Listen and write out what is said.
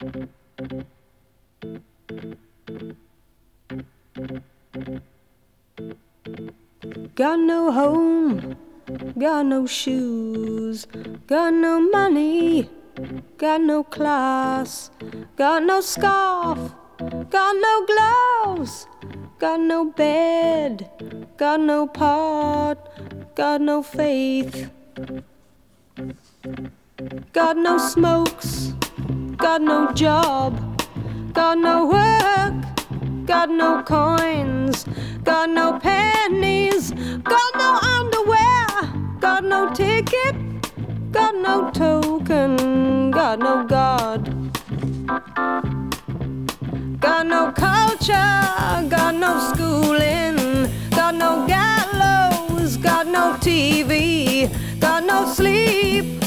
Got no home, got no shoes, got no money, got no class, got no scarf, got no gloves, got no bed, got no part, got no faith. Got no smokes, got no job, got no work, got no coins, got no pennies, got no underwear, got no ticket, got no token, got no God. Got no culture, got no schooling, got no gallows, got no TV, got no sleep,